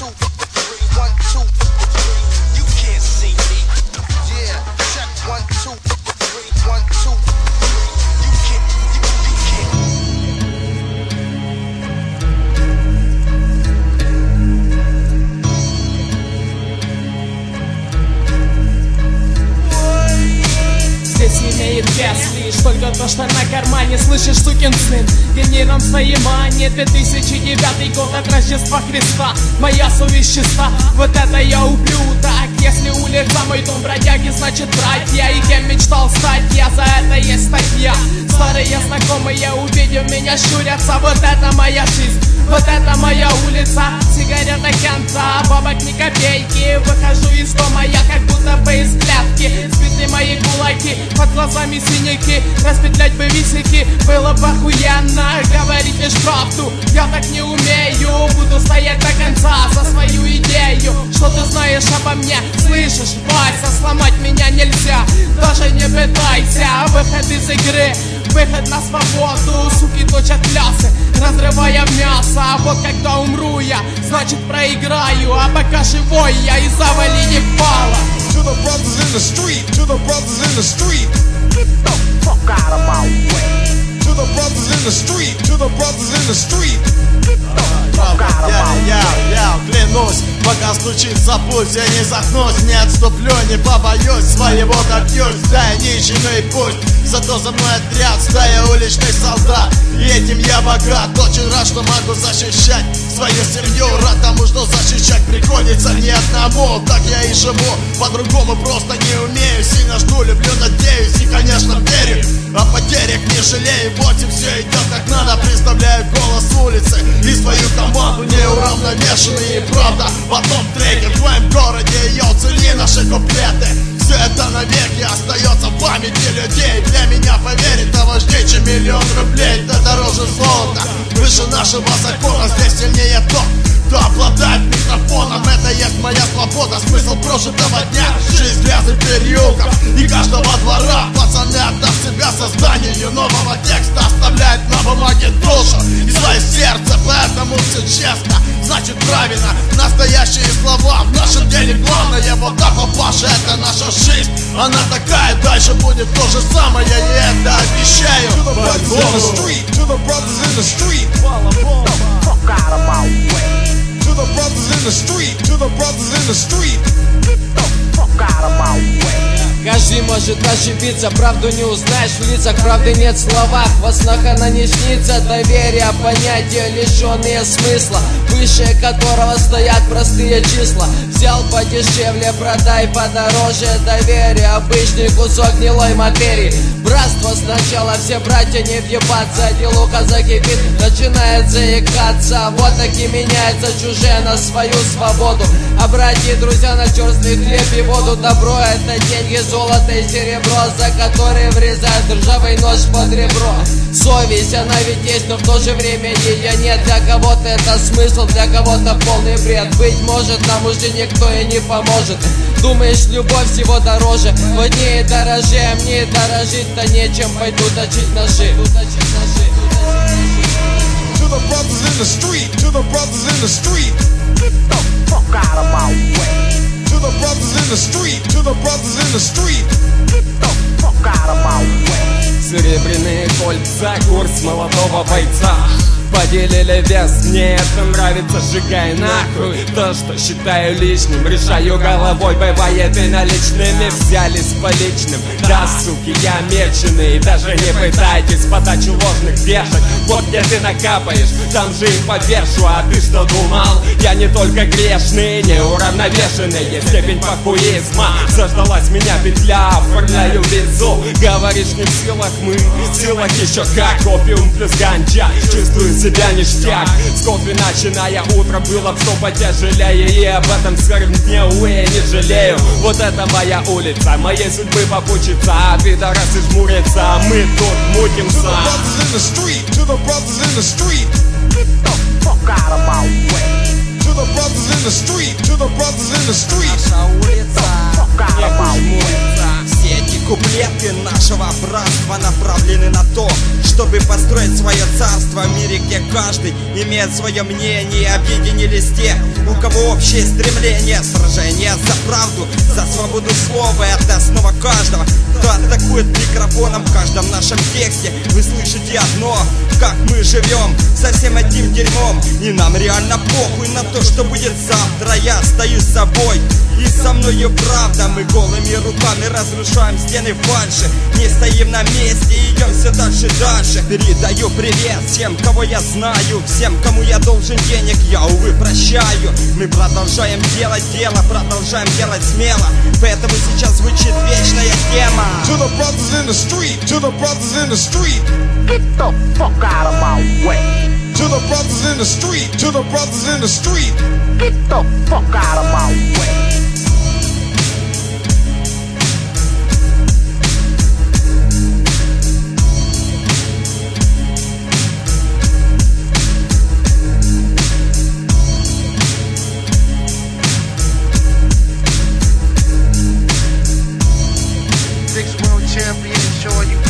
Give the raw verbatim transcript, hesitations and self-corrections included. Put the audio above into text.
two, three, one, two, three. You can't see me. Yeah, check one, two, three, one, two, three. You can't, you, you can't. Здесь имеет вес лишь только то, что на кармане. Слышишь, сукин сын, генером своей мани. две тысячи девятый год от Рождества Христа. Моя совесть чиста, вот это я ублюдок. Если улица мой дом бродяги, значит братья. И кем мечтал стать я, за это есть статья. Старые знакомые, увидев меня, щурятся. Вот это моя жизнь, вот это моя улица. Сигарета кента, бабок ни копейки. Выхожу из дома я как будто бы из клетки. Сбиты мои кулаки, под глазами синяки. Распетлять бы висяки, было бы охуенно. Говорить лишь правду, я так не умею. Буду стоять до конца за свою идею. Что ты знаешь обо мне, слышишь, Вася? Сломать меня нельзя, даже не пытайся. Выход из игры, выход на свободу. Суки точат плясы, разрывая мясо. А вот когда умру я, значит проиграю. А пока живой я и завали не пала. To the brothers in the street, to the brothers in the street, get the fuck out of my way. To the brothers in the street, to the brothers in the street, get the fuck out of my way. Я, я, клянусь, пока стучится путь, я не захнусь, не отступлю, не побоюсь, своего добьюсь, да и нищий пусть. Зато за мной отряд, стая уличных солдат, и этим я богат. Очень рад, что могу защищать свою семью. Рад тому, что защищать приходится не одному. Так я и живу, по-другому просто не умею. Сильно жду, люблю, надеюсь и, конечно, верю. О потерях не жалею, вот и все идет как надо. Представляю голос улицы и свою команду неуравновешенные. И правда, в одном треке в твоем городе ее цели наши куплеты. Все это навеки остается в памяти людей. Для меня поверить того важнее, чем миллион рублей. Это дороже золота, выше нашего закона. Здесь сильнее тот, кто обладает микрофоном. Это есть моя свобода, смысл прожитого дня. Жизнь грязных переулков и каждого двора. Пацаны, отдав себя созданию нового текста, оставляет на бумаге душу и свое сердце. Поэтому все честно, значит правильно. Настоящие слова в нашем деле главное. Вот так, папаша, это наша жизнь. Она такая, дальше будет то же самое, я это обещаю. to the brothers in the street, to the brothers in the street, Get the fuck out of my way. to the brothers in the street, to the brothers in the street, Get the fuck out of my way. Каждый может ошибиться, правду не узнаешь в лицах, правды нет в словах, во снах она не снится. Доверие, понятия, лишенные смысла, выше которого стоят простые числа. Взял подешевле, продай подороже. Доверие, обычный кусок гнилой материи. Братство сначала, все братья не въебаться. Делуха закипит, начинает заикаться. Вот таки меняется чужие на свою свободу. А братья и друзья на черный хлеб и воду. Добро — это деньги, золото и серебро, за которые врезают ржавый нож под ребро. Совесть, она ведь есть, но в то же время ее нет. Для кого-то это смысл, для кого-то полный бред. Быть может, нам уже никто и не поможет. Думаешь, любовь всего дороже, воднее дороже, а мне дорожить-то нечем. Пойду точить ножи. to the brothers in the street, to the brothers in the street, Get the fuck out of my way. to the brothers in the street, to the brothers in the street, Get the fuck out of my way. Серебряные кольца, курс молодого бойца. Поделили вес, мне это нравится, сжигай нахуй то, что считаю лишним. Решаю головой, боевые наличными. Взялись по личным, да, суки, я меченый. Даже не пытайтесь подачу ложных вешать. Вот где ты накапаешь, там же и повешу. А ты что думал? Я не только грешный, неуравновешенный. Степень похуизма, заждалась меня петля, оформляю визу. Говоришь, не в силах мы, в силах еще как. Опиум плюс ганджа, чувствую себя ништяк. С кофе начиная утро было все потяжелее. И об этом сером дне, увы, я не жалею. Вот это моя улица, моей судьбы попучится. А пидорасы жмурятся, а мы тут мутимся. to the brothers in the street, to the brothers in the street, Get the fuck out of my way. to the brothers in the street, to the brothers in the street, Get the fuck out of my way. Все эти Куплеты нашего братства направлены на то, чтобы построить свое царство в мире, где каждый имеет свое мнение. Объединились те, у кого общее стремление, сражение за правду, за свободу слова. Это основа каждого, кто атакует микрофоном. В каждом нашем тексте вы слышите одно: как мы живем со всем этим дерьмом. И нам реально похуй на то, что будет завтра. Я остаюсь собой, и со мною правда. Мы голыми руками разрушаем стены фальши, не стоим на месте, идем все дальше и дальше. Передаю привет всем, кого я знаю, всем, кому я должен денег, я, увы, прощаю. Мы продолжаем делать дело, продолжаем делать смело, поэтому сейчас звучит вечная тема. To the brothers in the street, to the brothers in the street, Get the fuck out of my way. to the brothers in the street, to the brothers in the street. Get the fuck out of my way. Six world champion, sure you